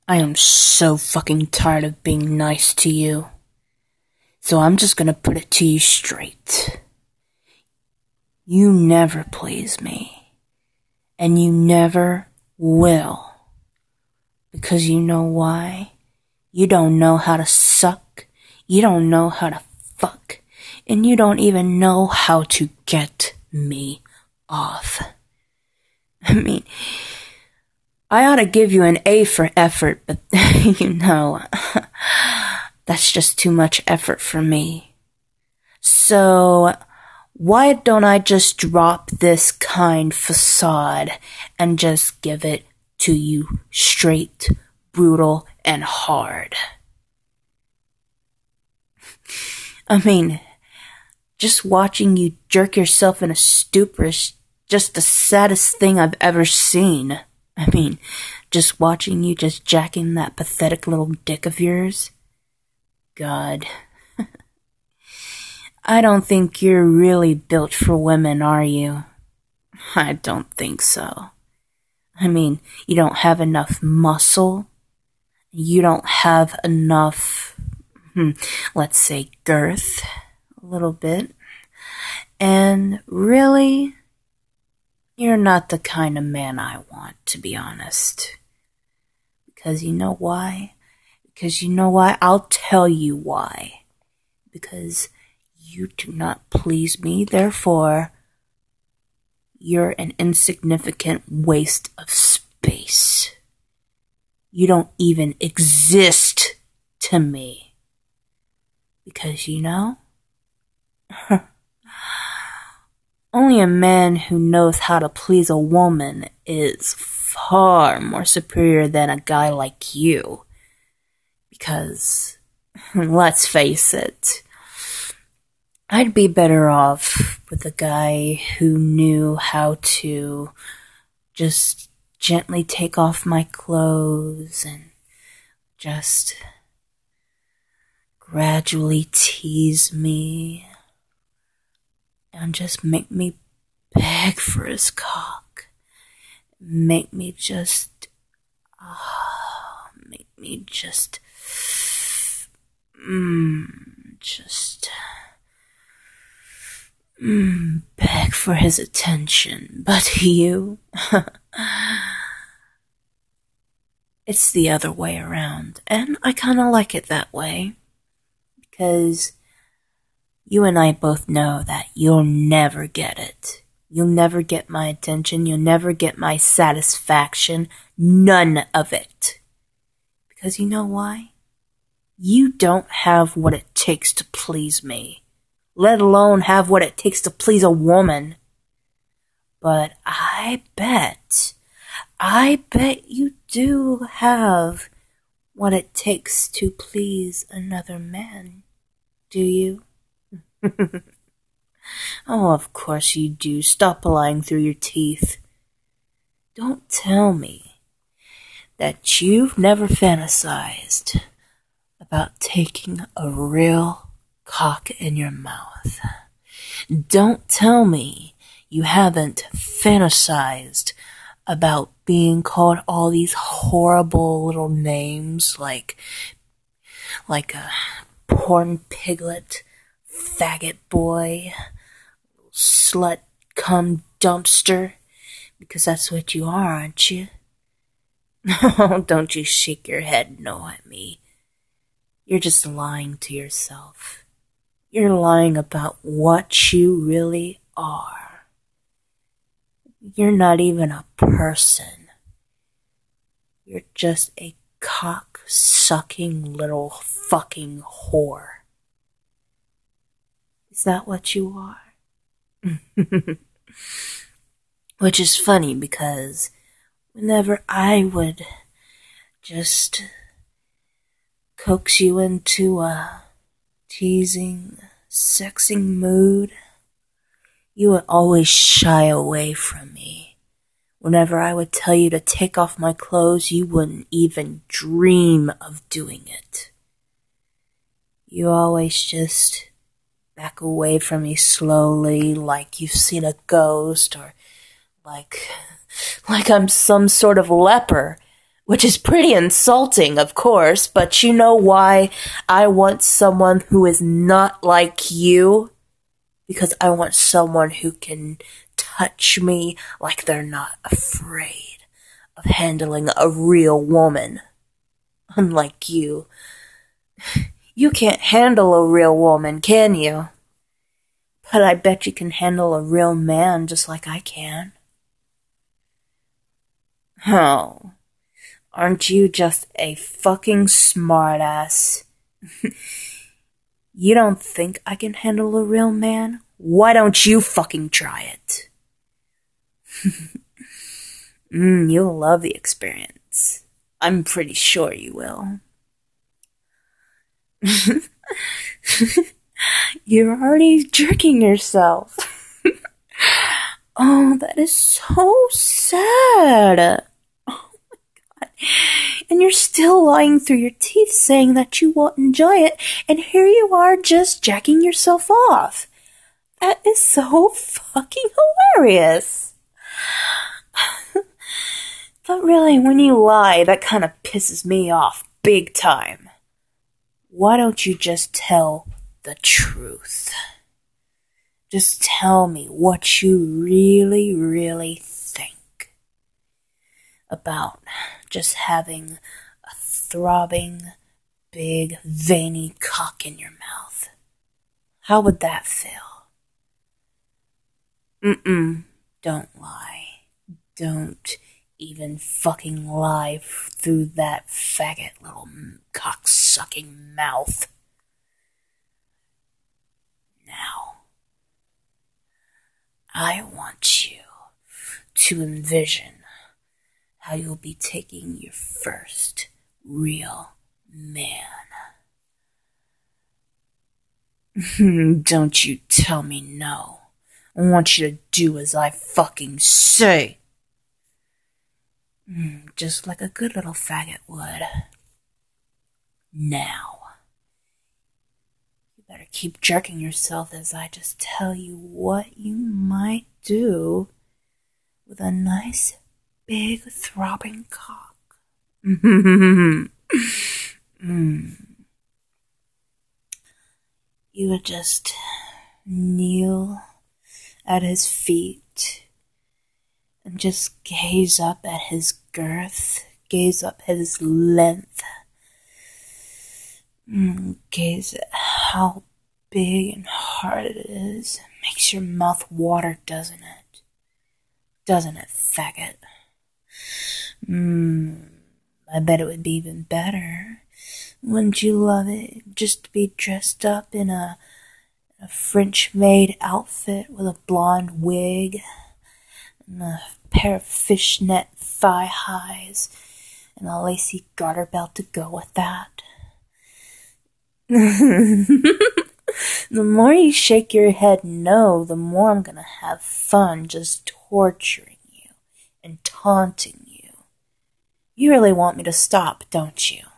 I am so fucking tired of being nice to you. So I'm just gonna put it to you straight. You never please me. And you never will. Because you know why? You don't know how to suck. You don't know how to fuck. And you don't even know how to get me off. I mean, I ought to give you an A for effort, but that's just too much effort for me. So, why don't I just drop this kind facade and just give it to you straight, brutal, and hard? I mean, just watching you jerk yourself in a stupor is just the saddest thing I've ever seen. I mean, just watching you just jacking that pathetic little dick of yours. God. I don't think you're really built for women, are you? I don't think so. I mean, you don't have enough muscle. You don't have enough, let's say, girth. A little bit. And really, you're not the kind of man I want, to be honest. Because you know why? I'll tell you why. Because you do not please me, therefore, you're an insignificant waste of space. You don't even exist to me. Because only a man who knows how to please a woman is far more superior than a guy like you. Because, let's face it, I'd be better off with a guy who knew how to just gently take off my clothes and just gradually tease me and just make me beg for his cock. Make me just beg for his attention. But you, it's the other way around. And I kind of like it that way. Because you and I both know that you'll never get it. You'll never get my attention. You'll never get my satisfaction. None of it. Because you know why? You don't have what it takes to please me. Let alone have what it takes to please a woman. But I bet you do have what it takes to please another man. Do you? Oh, of course you do. Stop lying through your teeth. Don't tell me that you've never fantasized about taking a real cock in your mouth. Don't tell me you haven't fantasized about being called all these horrible little names like a porn piglet, faggot boy, slut, cum dumpster, because that's what you are, aren't you? Oh, don't you shake your head no at me. You're just lying to yourself. You're lying about what you really are. You're not even a person. You're just a cock-sucking little fucking whore. Is that what you are? Which is funny because whenever I would just coax you into a teasing, sexing mood, you would always shy away from me. Whenever I would tell you to take off my clothes, you wouldn't even dream of doing it. You always just back away from me slowly, like you've seen a ghost, or like I'm some sort of leper. Which is pretty insulting, of course, but you know why I want someone who is not like you? Because I want someone who can touch me like they're not afraid of handling a real woman. Unlike you. You can't handle a real woman, can you? But I bet you can handle a real man just like I can. Oh. Aren't you just a fucking smartass? You don't think I can handle a real man? Why don't you fucking try it? You'll love the experience. I'm pretty sure you will. You're already jerking yourself. Oh, that is so sad. And you're still lying through your teeth saying that you won't enjoy it, and here you are just jacking yourself off. That is so fucking hilarious. But really, when you lie, that kind of pisses me off big time. Why don't you just tell the truth? Just tell me what you really, really think about just having a throbbing, big, veiny cock in your mouth. How would that feel? Don't lie. Don't even fucking lie through that faggot little cock-sucking mouth. Now, I want you to envision how you'll be taking your first real man. Don't you tell me no. I want you to do as I fucking say. Just like a good little faggot would. Now, you better keep jerking yourself as I just tell you what you might do with a nice big throbbing cock. You would just kneel at his feet and just gaze up at his girth, gaze up at his length, gaze at how big and hard it is. It makes your mouth water, doesn't it? Doesn't it, faggot? I bet it would be even better. Wouldn't you love it just to be dressed up in a French-made outfit with a blonde wig and a pair of fishnet thigh highs and a lacy garter belt to go with that? The more you shake your head no, the more I'm gonna have fun just torturing you and taunting you. You really want me to stop, don't you?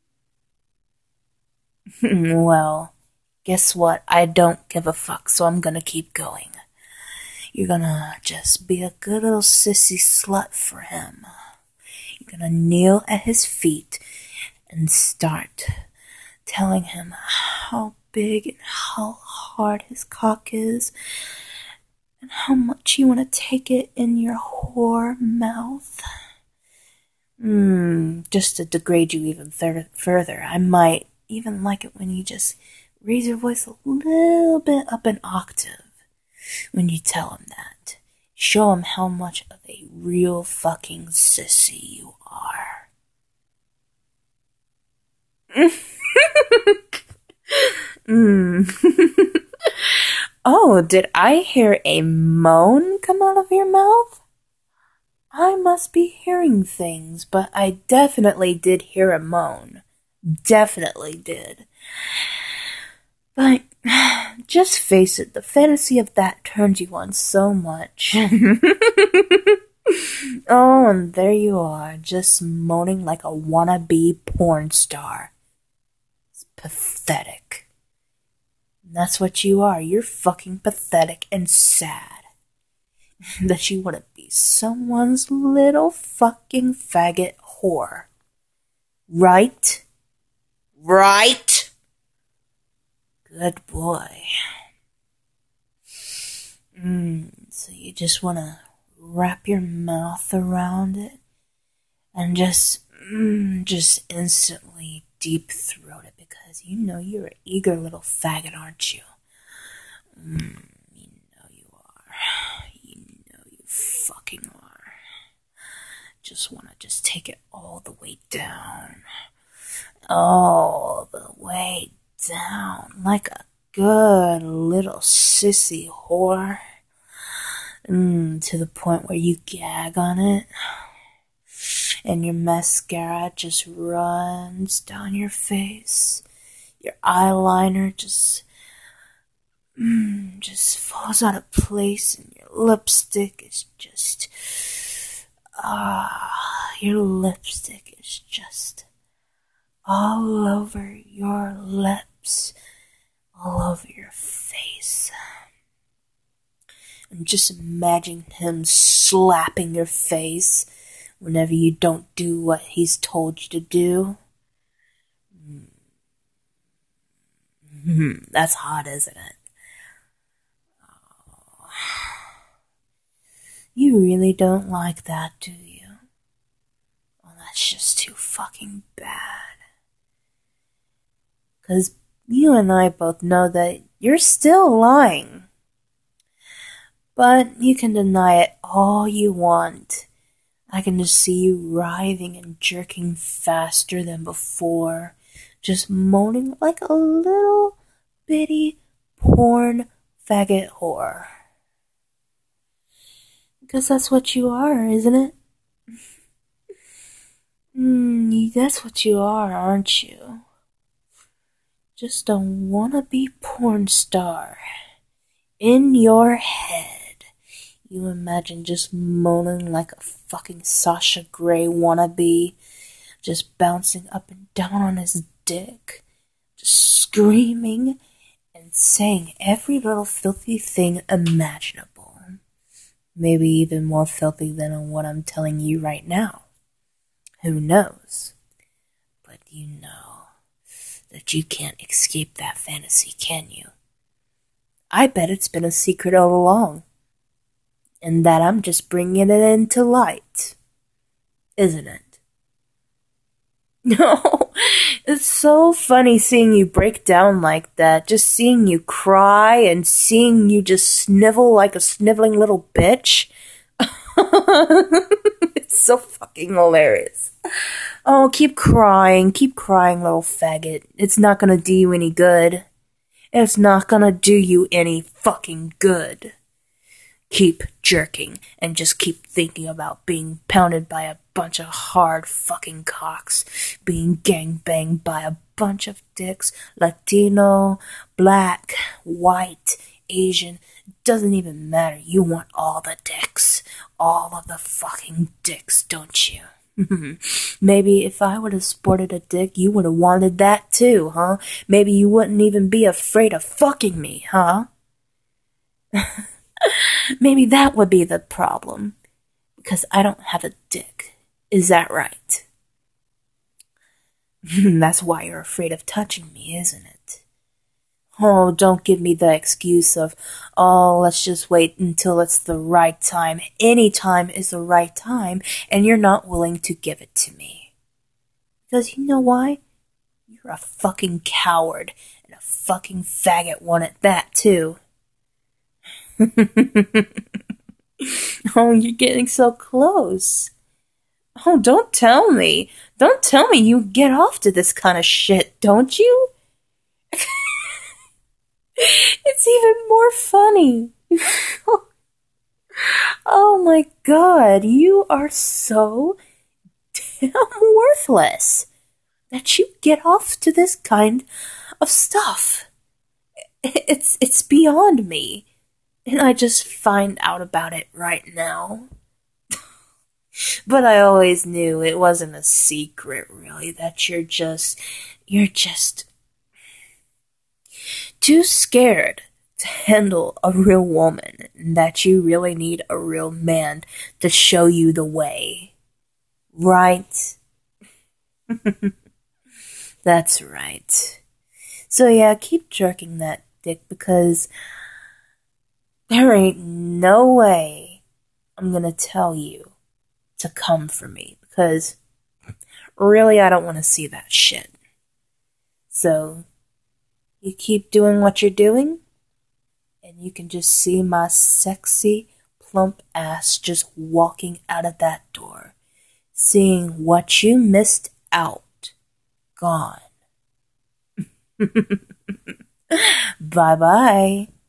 Well, guess what? I don't give a fuck, so I'm gonna keep going. You're gonna just be a good little sissy slut for him. You're gonna kneel at his feet and start telling him how big and how hard his cock is and how much you want to take it in your whore mouth. Just to degrade you even further, I might even like it when you just raise your voice a little bit up an octave when you tell him that. Show him how much of a real fucking sissy you are. Oh, did I hear a moan come out of your mouth? I must be hearing things, but I definitely did hear a moan. Definitely did. But just face it, the fantasy of that turns you on so much. Oh, and there you are, just moaning like a wannabe porn star. It's pathetic. And that's what you are. You're fucking pathetic and sad. That you want to be someone's little fucking faggot whore. Right? Right? Good boy. So you just want to wrap your mouth around it and just instantly deep throat it, because you know you're an eager little faggot, aren't you? You know you are. You know you fucking are. Just want to just take it all the way down. All the way down. Like a good little sissy whore. To the point where you gag on it. And your mascara just runs down your face. Your eyeliner just falls out of place, and your lipstick is just, your lipstick is just all over your lips, all over your face. And just imagine him slapping your face whenever you don't do what he's told you to do. That's hot, isn't it? Oh. You really don't like that, do you? Well, that's just too fucking bad. 'Cause you and I both know that you're still lying. But you can deny it all you want. I can just see you writhing and jerking faster than before, just moaning like a little bitty porn faggot whore. Because that's what you are, isn't it? That's what you are, aren't you? Just a wannabe porn star. In your head. You imagine just moaning like a fucking Sasha Grey wannabe, just bouncing up and down on his dick, just screaming and saying every little filthy thing imaginable. Maybe even more filthy than what I'm telling you right now. Who knows? But you know that you can't escape that fantasy, can you? I bet it's been a secret all along. And that I'm just bringing it into light. Isn't it? No, it's so funny seeing you break down like that. Just seeing you cry and seeing you just snivel like a sniveling little bitch. It's so fucking hilarious. Oh, keep crying, little faggot. It's not gonna do you any good. It's not gonna do you any fucking good. Keep jerking and just keep thinking about being pounded by a bunch of hard fucking cocks, being gangbanged by a bunch of dicks, Latino, black, white, Asian, doesn't even matter. You want all the dicks, all of the fucking dicks, don't you? Maybe if I would have sported a dick, you would have wanted that too, huh? Maybe you wouldn't even be afraid of fucking me, huh? Maybe that would be the problem, because I don't have a dick. Is that right? That's why you're afraid of touching me, isn't it? Oh, don't give me the excuse of, oh, let's just wait until it's the right time. Any time is the right time, and you're not willing to give it to me. Because you know why? You're a fucking coward, and a fucking faggot one at that, too. Oh, you're getting so close. Oh, don't tell me. Don't tell me you get off to this kind of shit, don't you? It's even more funny. Oh my god, you are so damn worthless that you get off to this kind of stuff. It's beyond me. And I just find out about it right now. But I always knew it wasn't a secret, really, that you're just too scared to handle a real woman, and that you really need a real man to show you the way. Right? That's right. So yeah, keep jerking that dick because there ain't no way I'm gonna tell you to come for me because really I don't want to see that shit. So you keep doing what you're doing and you can just see my sexy, plump ass just walking out of that door, seeing what you missed out gone. Bye bye.